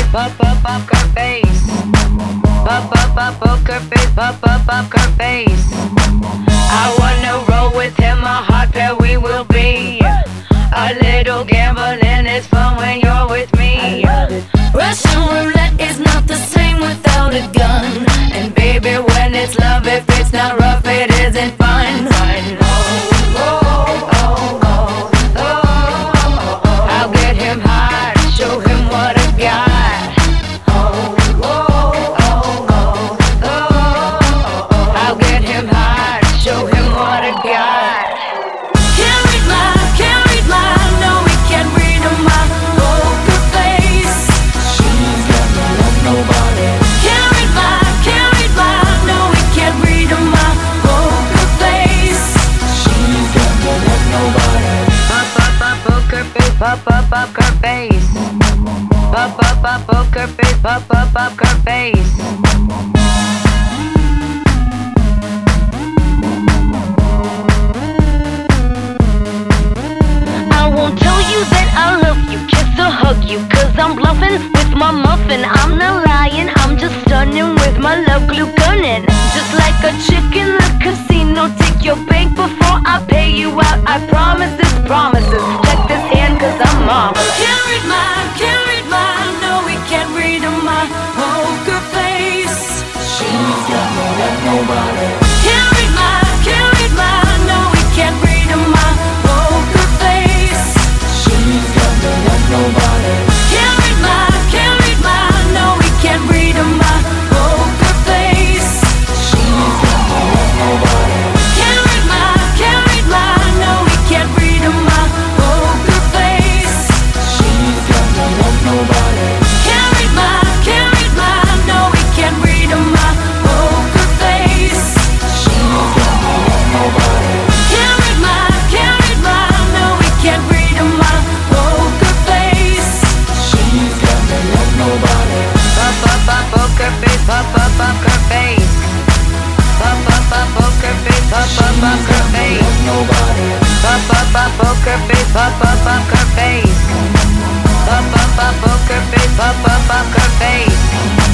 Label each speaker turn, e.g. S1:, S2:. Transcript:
S1: poker face. Poker face, poker face. I wanna roll with him, a hot pair we will be. A little gambling is fun when you're with me.
S2: Russian roulette is not the same without a gun.
S1: And baby, when it's love, if it's not rough, it isn't fun. I'll get him hot, show him what I got. I'll get him hot, show him what I got.
S2: Can't read my, no, we can't read my poker face.
S3: She's got no love, nobody.
S2: Can't read my, no, we can't read my poker face.
S3: She's got no love, nobody.
S1: Poker face, poker face. Poker face, poker face.
S2: I won't tell you that I love you, kiss or hug you, 'cause I'm bluffing with my muffin. I'm not lying, I'm just stunning with my love glue gunning. Just like a chick in the casino, take your bank before I pay you out. I promise this promises. Check this hand 'cause I'm marvelous. Can't read my, no, we can't read my poker face.
S3: She's got no love, nobody.
S2: Can't read my, no, we can't read my poker face.
S3: She's got no love, nobody.
S2: Can't read my, no, we can't read my poker face.
S3: She's got no love, nobody.
S2: Can't read my, no, we can't read my poker face.
S3: She's got no love, nobody.
S2: Can't read my, no, we can't read my poker face.
S3: She's got no love, nobody.
S2: Can't read my, no, we can't read my poker face.
S3: She's got no love, nobody.
S1: Poker face, poker face. Poker face, poker face.
S3: Nobody.
S1: Poker face, poker face. Poker face, poker face.